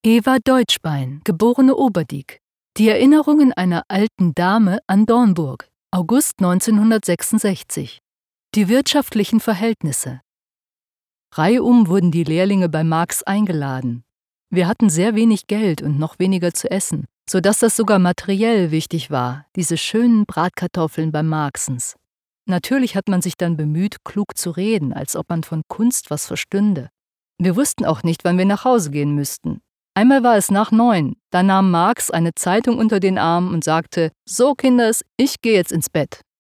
Eva Deutschbein, geborene Oberdieck. Die Erinnerungen einer alten Dame an Dornburg, August 1966. Die wirtschaftlichen Verhältnisse. Reihum wurden die Lehrlinge bei Marx eingeladen. Wir hatten sehr wenig Geld und noch weniger zu essen, sodass das sogar materiell wichtig war, diese schönen Bratkartoffeln bei Marxens. Natürlich hat man sich dann bemüht, klug zu reden, als ob man von Kunst was verstünde. Wir wussten auch nicht, wann wir nach Hause gehen müssten. Einmal war es nach 9, da nahm Marx eine Zeitung unter den Arm und sagte: »So, Kinders, ich gehe jetzt ins Bett.«